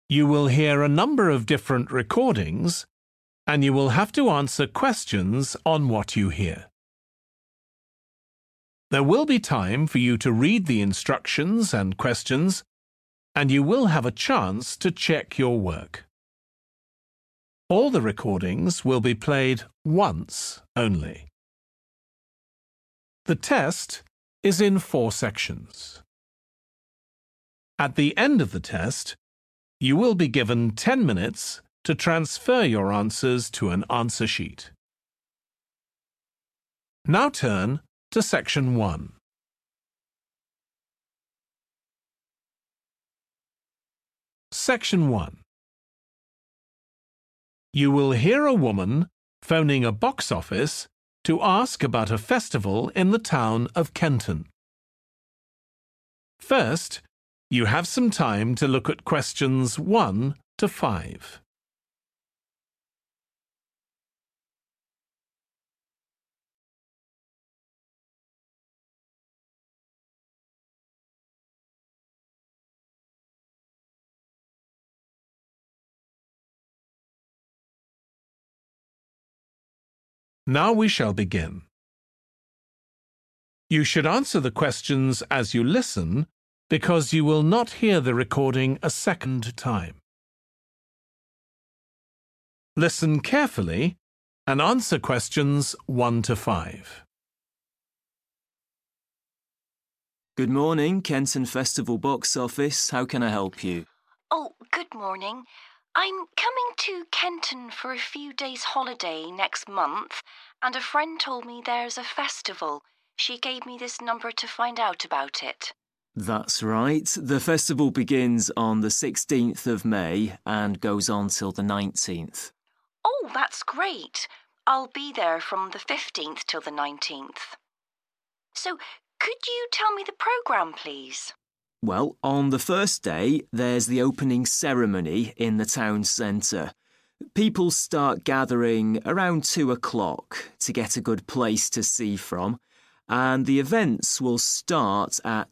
You will hear a number of different recordings, and you will have to answer questions on what you hear. There will be time for you to read the instructions and questions, and you will have a chance to check your work. All the recordings will be played once only. The test is in 4 sections. At the end of the test, you will be given 10 minutes to transfer your answers to an answer sheet. Now turn to Section 1. Section 1. You will hear a woman phoning a box office to ask about a festival in the town of Kenton. First, you have some time to look at questions 1 to 5. Now we shall begin. You should answer the questions as you listen, because you will not hear the recording a second time. Listen carefully and answer questions 1 to 5. Good morning, Kenton Festival Box Office. How can I help you? Oh, good morning. I'm coming to Kenton for a few days' holiday next month, and a friend told me there's a festival. She gave me this number to find out about it. That's right. The festival begins on the 16th of May and goes on till the 19th. Oh, that's great. I'll be there from the 15th till the 19th. So, could you tell me the programme, please? Well, on the first day, there's the opening ceremony in the town centre. People start gathering around 2 o'clock to get a good place to see from, and the events will start at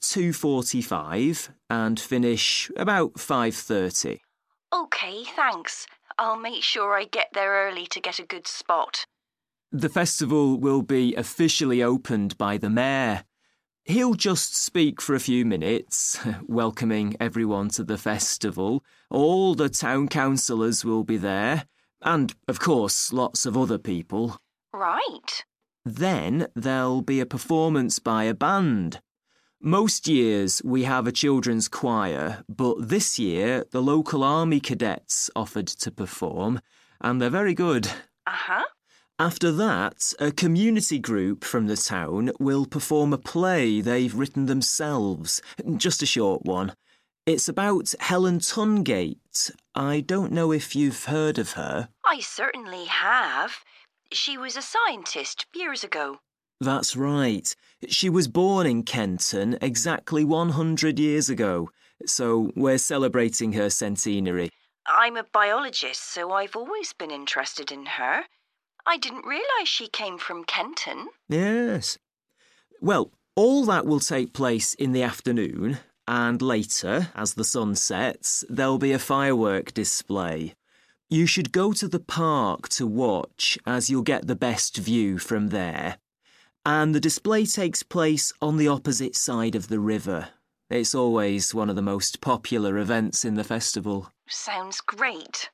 2:45 and finish about 5:30. OK, thanks. I'll make sure I get there early to get a good spot. The festival will be officially opened by the mayor. He'll just speak for a few minutes, welcoming everyone to the festival. All the town councillors will be there, and, of course, lots of other people. Right. Then there'll be a performance by a band. Most years we have a children's choir, but this year the local army cadets offered to perform, and they're very good. Uh-huh. After that, a community group from the town will perform a play they've written themselves, just a short one. It's about Helen Tungate. I don't know if you've heard of her. I certainly have. She was a scientist years ago. That's right. She was born in Kenton exactly 100 years ago, so we're celebrating her centenary. I'm a biologist, so I've always been interested in her. I didn't realise she came from Kenton. Yes. Well, all that will take place in the afternoon, and later, as the sun sets, there'll be a firework display. You should go to the park to watch, as you'll get the best view from there. And the display takes place on the opposite side of the river. It's always one of the most popular events in the festival. Sounds great.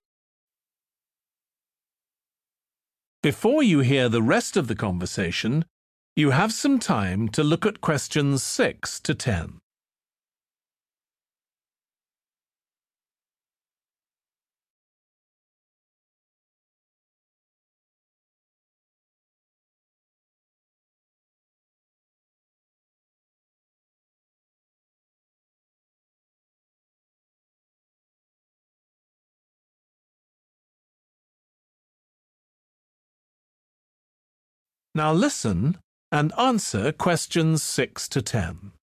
Before you hear the rest of the conversation, you have some time to look at questions 6 to 10. Now listen and answer questions 6 to 10.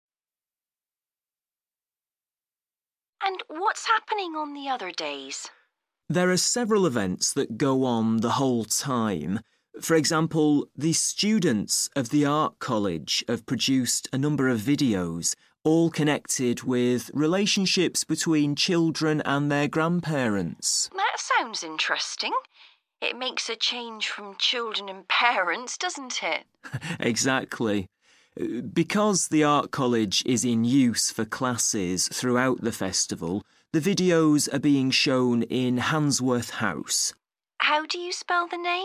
And what's happening on the other days? There are several events that go on the whole time. For example, the students of the Art College have produced a number of videos all connected with relationships between children and their grandparents. That sounds interesting. It makes a change from children and parents, doesn't it? Exactly. Because the art college is in use for classes throughout the festival, the videos are being shown in Handsworth House. How do you spell the name?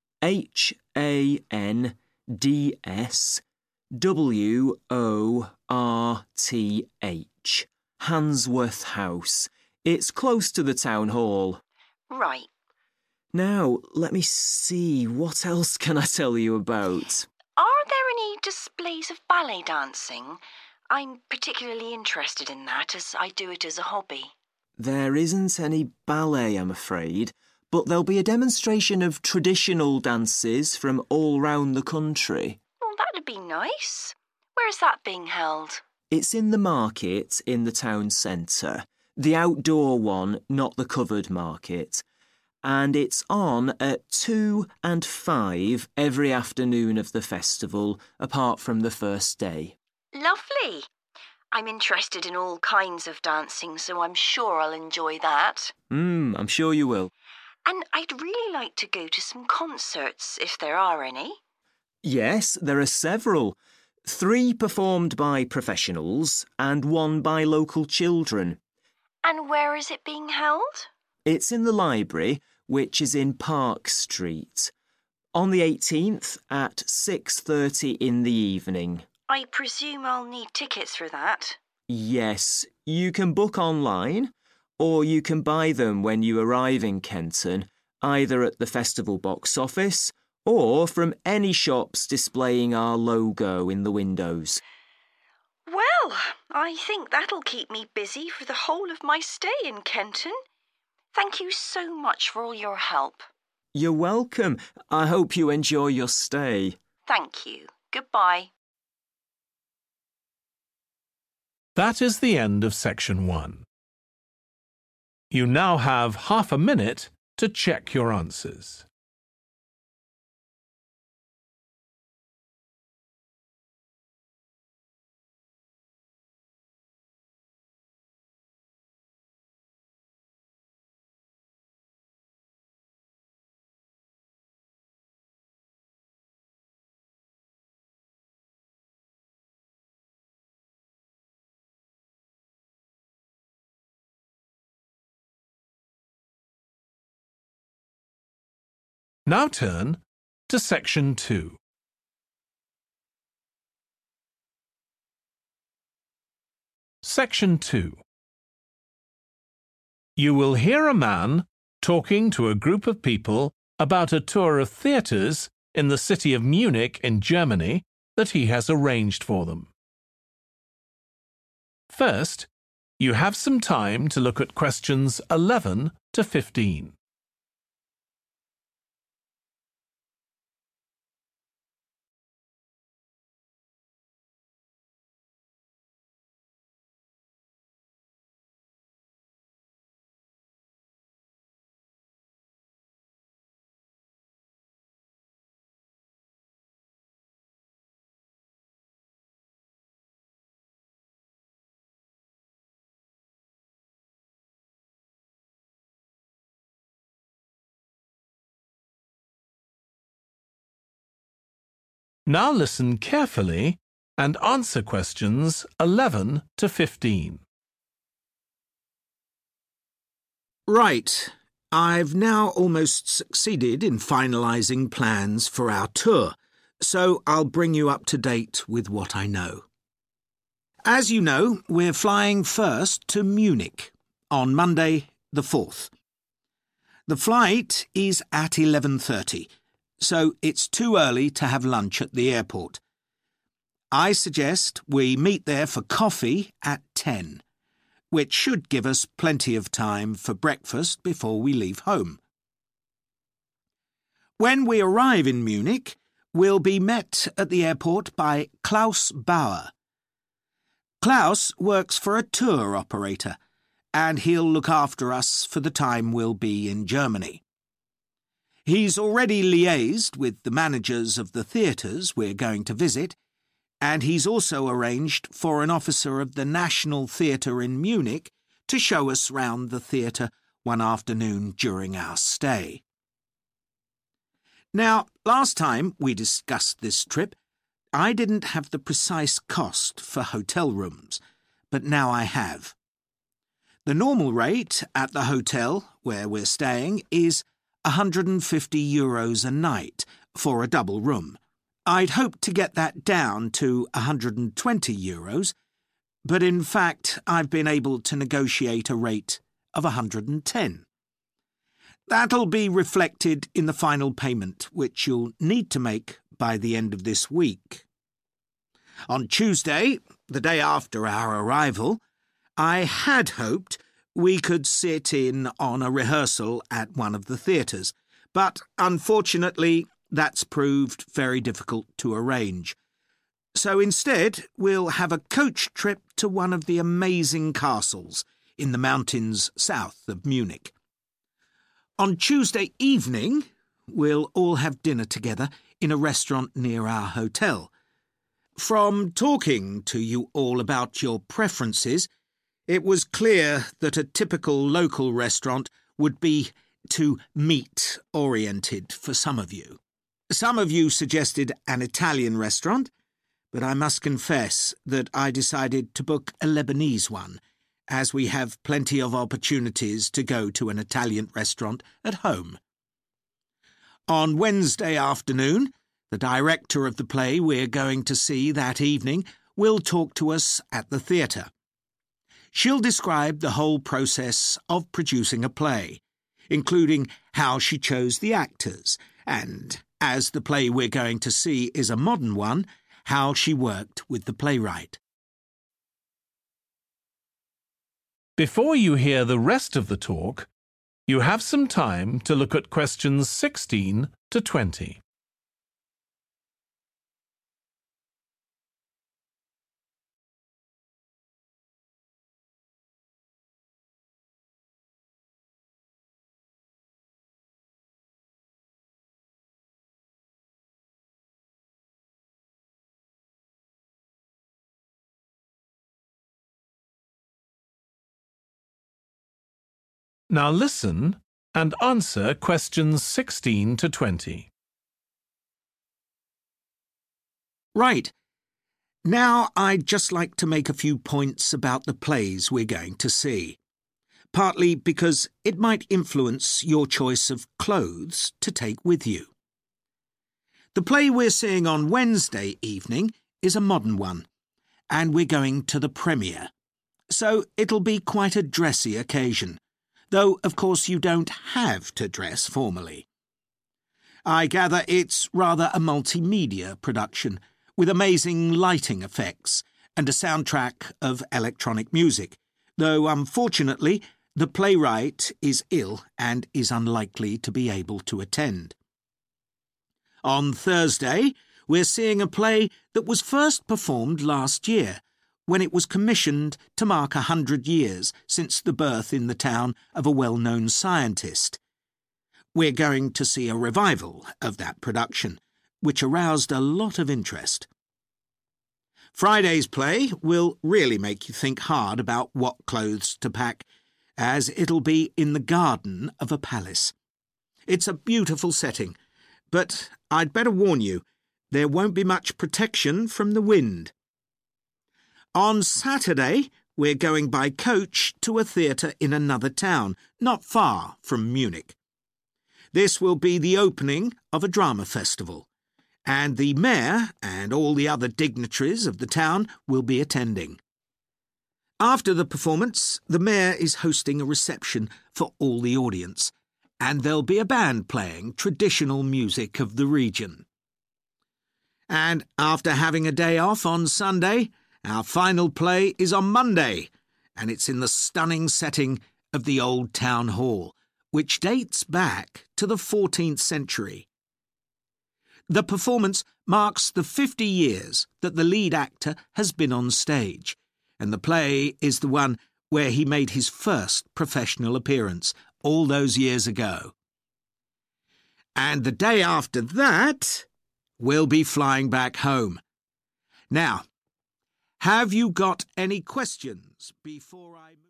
HANDSWORTH. Handsworth House. It's close to the town hall. Right. Now, let me see. What else can I tell you about? Are there any displays of ballet dancing? I'm particularly interested in that as I do it as a hobby. There isn't any ballet, I'm afraid, but there'll be a demonstration of traditional dances from all round the country. Well, that'd be nice. Where's that being held? It's in the market in the town centre. The outdoor one, not the covered market. And it's on at 2 and 5 every afternoon of the festival, apart from the first day. Lovely. I'm interested in all kinds of dancing, so I'm sure I'll enjoy that. I'm sure you will. And I'd really like to go to some concerts, if there are any. Yes, there are several. 3 performed by professionals and 1 by local children. And where is it being held? It's in the library, which is in Park Street. On the 18th at 6:30 in the evening. I presume I'll need tickets for that. Yes, you can book online, or you can buy them when you arrive in Kenton, either at the festival box office or from any shops displaying our logo in the windows. Well, I think that'll keep me busy for the whole of my stay in Kenton. Thank you so much for all your help. You're welcome. I hope you enjoy your stay. Thank you. Goodbye. That is the end of section 1. You now have half a minute to check your answers. Now turn to section 2. Section 2. You will hear a man talking to a group of people about a tour of theatres in the city of Munich in Germany that he has arranged for them. First, you have some time to look at questions 11 to 15. Now listen carefully and answer questions 11 to 15. Right. I've now almost succeeded in finalising plans for our tour, so I'll bring you up to date with what I know. As you know, we're flying first to Munich on Monday the 4th. The flight is at 11:30. So it's too early to have lunch at the airport. I suggest we meet there for coffee at 10, which should give us plenty of time for breakfast before we leave home. When we arrive in Munich, we'll be met at the airport by Klaus Bauer. Klaus works for a tour operator, and he'll look after us for the time we'll be in Germany. He's already liaised with the managers of the theatres we're going to visit, And he's also arranged for an officer of the National Theatre in Munich to show us round the theatre one afternoon during our stay. Now, last time we discussed this trip, I didn't have the precise cost for hotel rooms, but now I have. The normal rate at the hotel where we're staying is €150 a night for a double room. I'd hoped to get that down to €120, but in fact I've been able to negotiate a rate of 110. That'll be reflected in the final payment, which you'll need to make by the end of this week. On Tuesday, the day after our arrival, I had hoped we could sit in on a rehearsal at one of the theatres, but unfortunately that's proved very difficult to arrange. So instead, we'll have a coach trip to one of the amazing castles in the mountains south of Munich. On Tuesday evening, we'll all have dinner together in a restaurant near our hotel. From talking to you all about your preferences, it was clear that a typical local restaurant would be too meat-oriented for some of you. Some of you suggested an Italian restaurant, but I must confess that I decided to book a Lebanese one, as we have plenty of opportunities to go to an Italian restaurant at home. On Wednesday afternoon, the director of the play we're going to see that evening will talk to us at the theatre. She'll describe the whole process of producing a play, including how she chose the actors, and, as the play we're going to see is a modern one, how she worked with the playwright. Before you hear the rest of the talk, you have some time to look at questions 16 to 20. Now listen and answer questions 16 to 20. Right. Now I'd just like to make a few points about the plays we're going to see, partly because it might influence your choice of clothes to take with you. The play we're seeing on Wednesday evening is a modern one, and we're going to the premiere, so it'll be quite a dressy occasion, though of course you don't have to dress formally. I gather it's rather a multimedia production, with amazing lighting effects and a soundtrack of electronic music, though unfortunately the playwright is ill and is unlikely to be able to attend. On Thursday, we're seeing a play that was first performed last year, when it was commissioned to mark 100 years since the birth in the town of a well-known scientist. We're going to see a revival of that production, which aroused a lot of interest. Friday's play will really make you think hard about what clothes to pack, as it'll be in the garden of a palace. It's a beautiful setting, but I'd better warn you, there won't be much protection from the wind. On Saturday, we're going by coach to a theatre in another town, not far from Munich. This will be the opening of a drama festival, and the mayor and all the other dignitaries of the town will be attending. After the performance, the mayor is hosting a reception for all the audience, and there'll be a band playing traditional music of the region. And after having a day off on Sunday, our final play is on Monday, and it's in the stunning setting of the Old Town Hall, which dates back to the 14th century. The performance marks the 50 years that the lead actor has been on stage, and the play is the one where he made his first professional appearance all those years ago. And the day after that, we'll be flying back home. Now, have you got any questions before I move?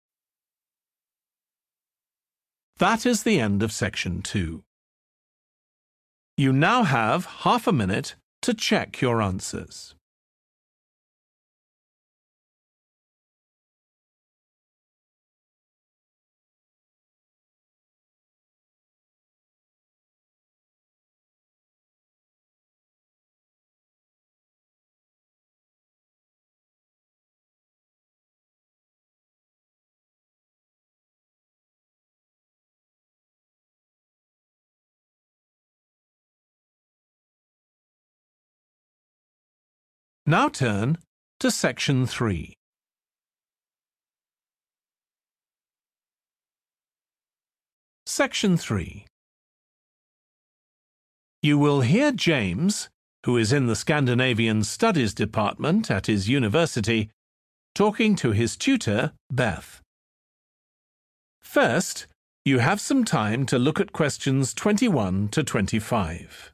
That is the end of section 2. You now have half a minute to check your answers. Now turn to section 3. Section 3. You will hear James, who is in the Scandinavian Studies department at his university, talking to his tutor, Beth. First, you have some time to look at questions 21 to 25.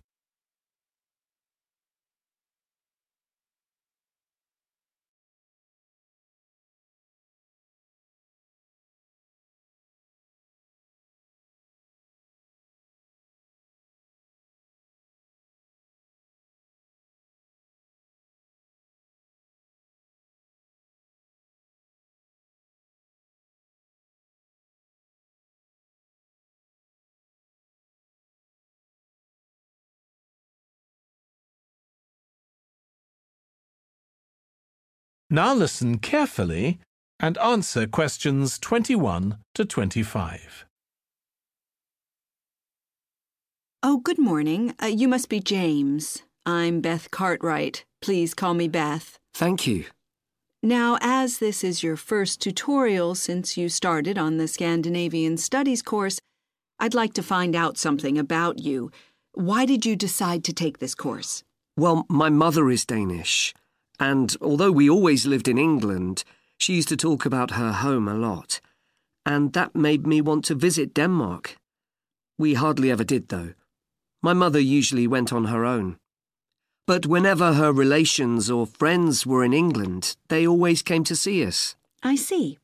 Now listen carefully and answer questions 21 to 25. Oh, good morning. You must be James. I'm Beth Cartwright. Please call me Beth. Thank you. Now, as this is your first tutorial since you started on the Scandinavian Studies course, I'd like to find out something about you. Why did you decide to take this course? Well, my mother is Danish, and although we always lived in England, she used to talk about her home a lot, and that made me want to visit Denmark. We hardly ever did, though. My mother usually went on her own. But whenever her relations or friends were in England, they always came to see us. I see.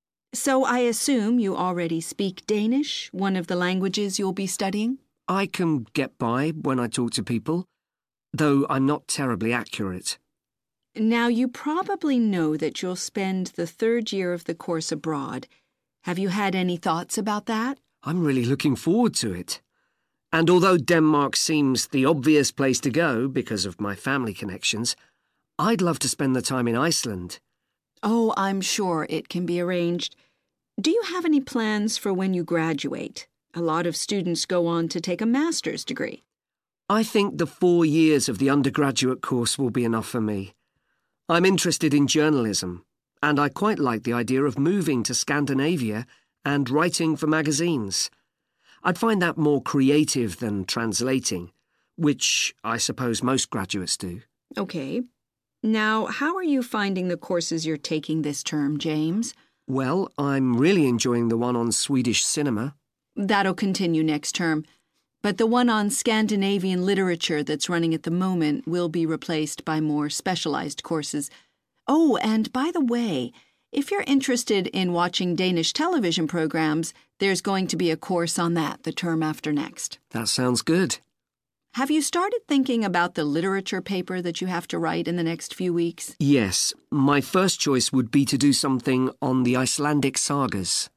So I assume you already speak Danish, one of the languages you'll be studying? I can get by when I talk to people, though I'm not terribly accurate. Now, you probably know that you'll spend the third year of the course abroad. Have you had any thoughts about that? I'm really looking forward to it. And although Denmark seems the obvious place to go because of my family connections, I'd love to spend the time in Iceland. Oh, I'm sure it can be arranged. Do you have any plans for when you graduate? A lot of students go on to take a master's degree. I think the 4 years of the undergraduate course will be enough for me. I'm interested in journalism, and I quite like the idea of moving to Scandinavia and writing for magazines. I'd find that more creative than translating, which I suppose most graduates do. Okay. Now, how are you finding the courses you're taking this term, James? Well, I'm really enjoying the one on Swedish cinema. That'll continue next term. But the one on Scandinavian literature that's running at the moment will be replaced by more specialized courses. Oh, and by the way, if you're interested in watching Danish television programs, there's going to be a course on that the term after next. That sounds good. Have you started thinking about the literature paper that you have to write in the next few weeks? Yes, my first choice would be to do something on the Icelandic sagas.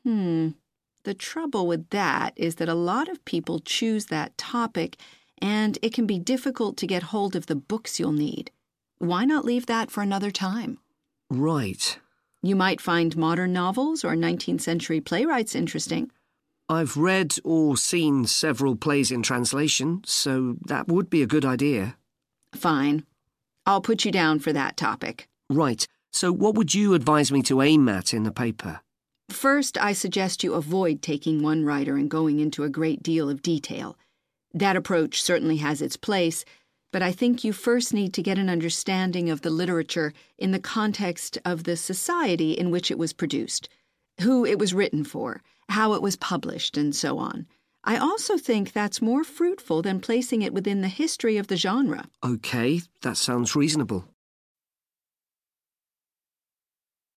The trouble with that is that a lot of people choose that topic, and it can be difficult to get hold of the books you'll need. Why not leave that for another time? Right. You might find modern novels or 19th century playwrights interesting. I've read or seen several plays in translation, so that would be a good idea. Fine. I'll put you down for that topic. Right. So what would you advise me to aim at in the paper? First, I suggest you avoid taking one writer and going into a great deal of detail. That approach certainly has its place, but I think you first need to get an understanding of the literature in the context of the society in which it was produced, who it was written for, how it was published, and so on. I also think that's more fruitful than placing it within the history of the genre. Okay, that sounds reasonable.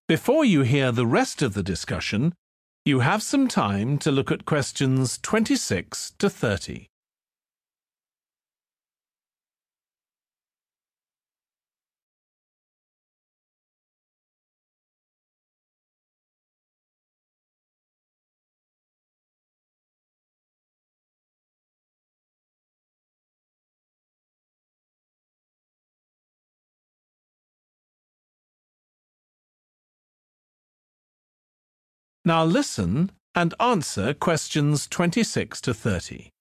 Before you hear the rest of the discussion, you have some time to look at questions 26 to 30. Now listen and answer questions 26 to 30.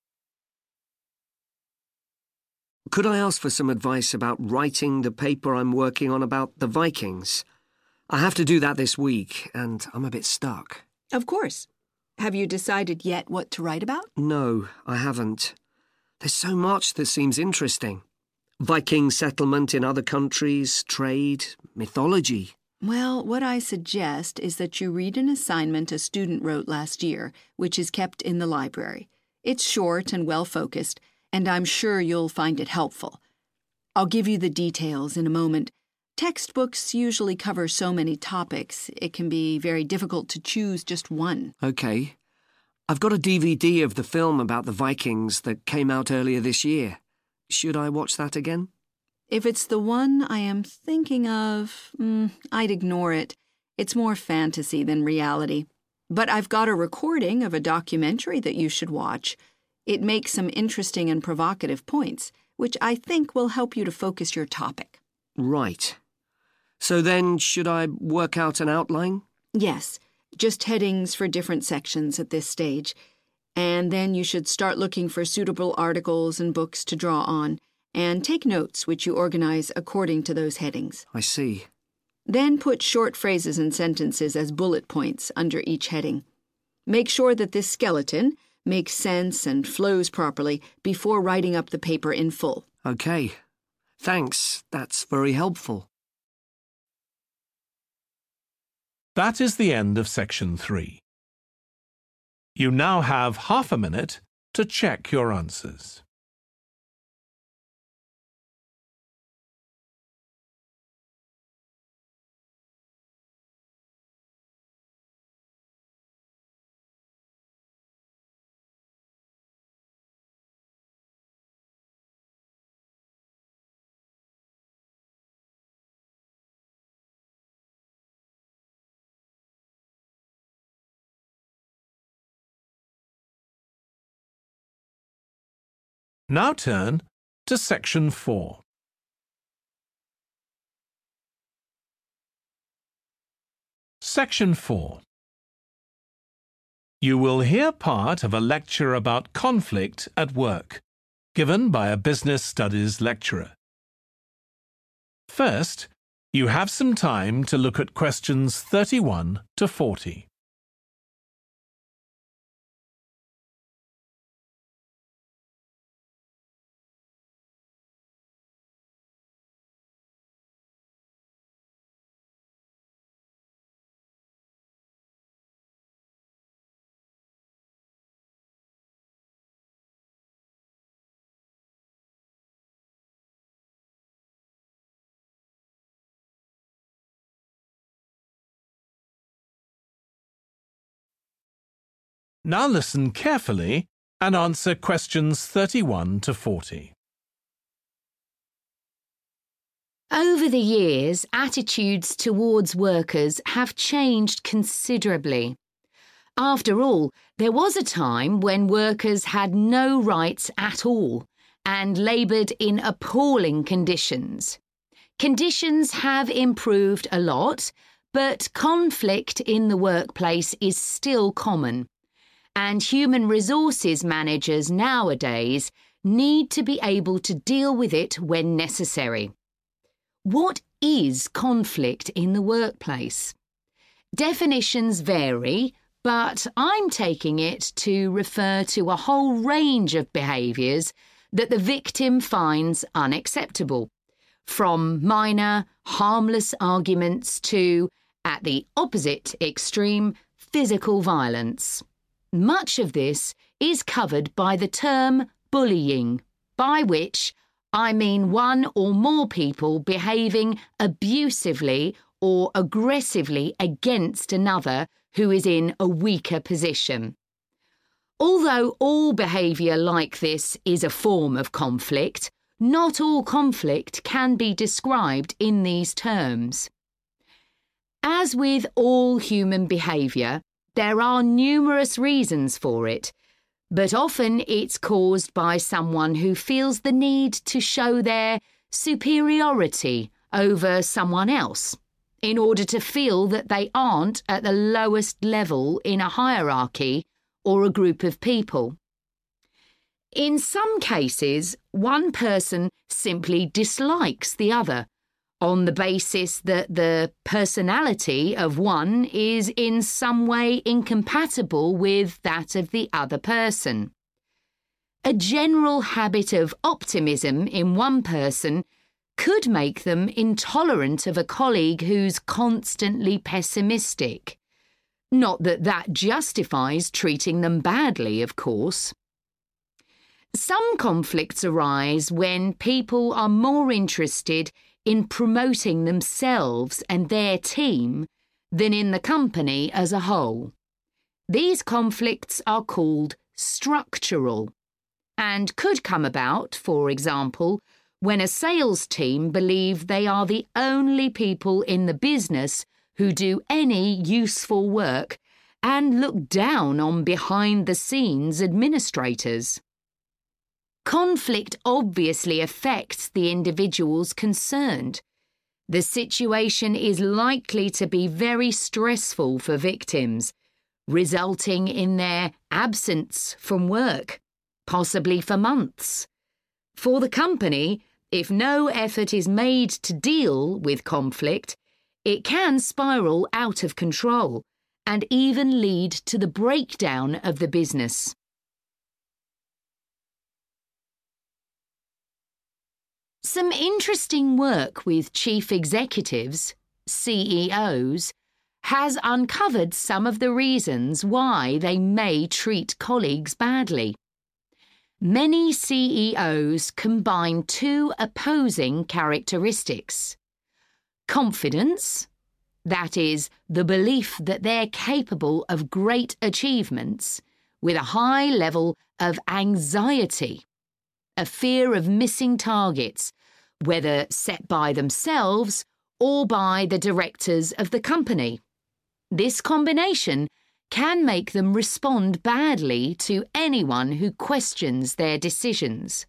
Could I ask for some advice about writing the paper I'm working on about the Vikings? I have to do that this week, and I'm a bit stuck. Of course. Have you decided yet what to write about? No, I haven't. There's so much that seems interesting. Viking settlement in other countries, trade, mythology. Well, what I suggest is that you read an assignment a student wrote last year, which is kept in the library. It's short and well-focused, and I'm sure you'll find it helpful. I'll give you the details in a moment. Textbooks usually cover so many topics, it can be very difficult to choose just one. OK. I've got a DVD of the film about the Vikings that came out earlier this year. Should I watch that again? If it's the one I am thinking of, I'd ignore it. It's more fantasy than reality. But I've got a recording of a documentary that you should watch. It makes some interesting and provocative points, which I think will help you to focus your topic. Right. So then, should I work out an outline? Yes, just headings for different sections at this stage. And then you should start looking for suitable articles and books to draw on, and take notes which you organize according to those headings. I see. Then put short phrases and sentences as bullet points under each heading. Make sure that this skeleton makes sense and flows properly before writing up the paper in full. OK. Thanks. That's very helpful. That is the end of section 3. You now have half a minute to check your answers. Now turn to section 4. Section 4. You will hear part of a lecture about conflict at work, given by a business studies lecturer. First, you have some time to look at questions 31 to 40. Now listen carefully and answer questions 31 to 40. Over the years, attitudes towards workers have changed considerably. After all, there was a time when workers had no rights at all and laboured in appalling conditions. Conditions have improved a lot, but conflict in the workplace is still common. And human resources managers nowadays need to be able to deal with it when necessary. What is conflict in the workplace? Definitions vary, but I'm taking it to refer to a whole range of behaviours that the victim finds unacceptable, from minor, harmless arguments to, at the opposite extreme, physical violence. Much of this is covered by the term bullying, by which I mean one or more people behaving abusively or aggressively against another who is in a weaker position. Although all behaviour like this is a form of conflict, not all conflict can be described in these terms. As with all human behaviour, there are numerous reasons for it, but often it's caused by someone who feels the need to show their superiority over someone else in order to feel that they aren't at the lowest level in a hierarchy or a group of people. In some cases, one person simply dislikes the other on the basis that the personality of one is in some way incompatible with that of the other person. A general habit of optimism in one person could make them intolerant of a colleague who's constantly pessimistic. Not that that justifies treating them badly, of course. Some conflicts arise when people are more interested in promoting themselves and their team than in the company as a whole. These conflicts are called structural and could come about, for example, when a sales team believe they are the only people in the business who do any useful work and look down on behind-the-scenes administrators. Conflict obviously affects the individuals concerned. The situation is likely to be very stressful for victims, resulting in their absence from work, possibly for months. For the company, if no effort is made to deal with conflict, it can spiral out of control and even lead to the breakdown of the business. Some interesting work with chief executives, CEOs, has uncovered some of the reasons why they may treat colleagues badly. Many CEOs combine two opposing characteristics: confidence, that is, the belief that they're capable of great achievements, with a high level of anxiety, a fear of missing targets, whether set by themselves or by the directors of the company. This combination can make them respond badly to anyone who questions their decisions.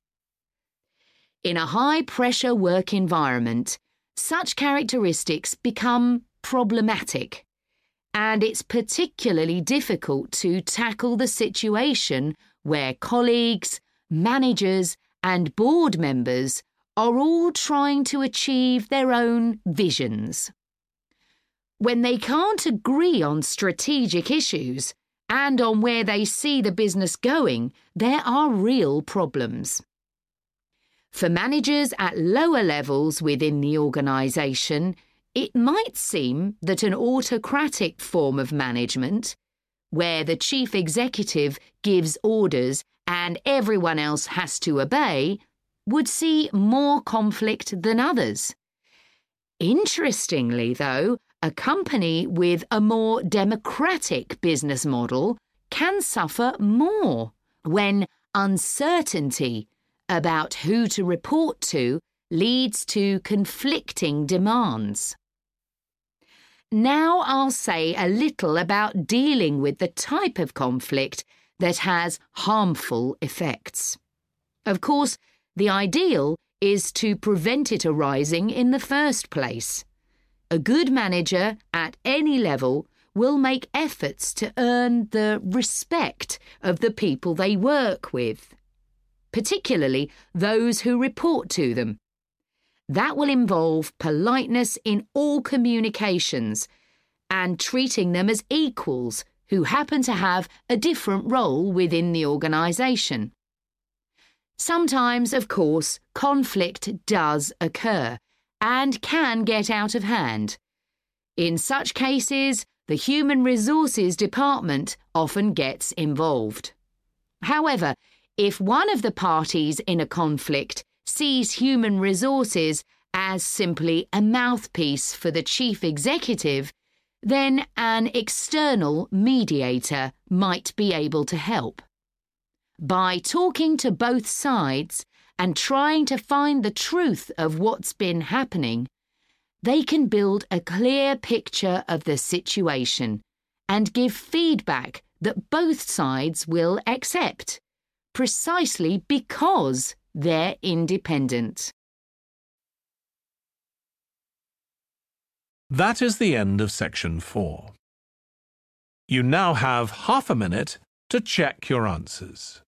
In a high-pressure work environment, such characteristics become problematic, and it's particularly difficult to tackle the situation where colleagues, managers and board members are all trying to achieve their own visions. When they can't agree on strategic issues and on where they see the business going, there are real problems. For managers at lower levels within the organisation, it might seem that an autocratic form of management, where the chief executive gives orders and everyone else has to obey, would see more conflict than others. Interestingly, though, a company with a more democratic business model can suffer more when uncertainty about who to report to leads to conflicting demands. Now I'll say a little about dealing with the type of conflict that has harmful effects. Of course, the ideal is to prevent it arising in the first place. A good manager at any level will make efforts to earn the respect of the people they work with, particularly those who report to them. That will involve politeness in all communications and treating them as equals who happen to have a different role within the organisation. Sometimes, of course, conflict does occur and can get out of hand. In such cases, the Human Resources Department often gets involved. However, if one of the parties in a conflict sees human resources as simply a mouthpiece for the chief executive, then an external mediator might be able to help. By talking to both sides and trying to find the truth of what's been happening, they can build a clear picture of the situation and give feedback that both sides will accept, precisely because they're independent. That is the end of section 4. You now have half a minute to check your answers.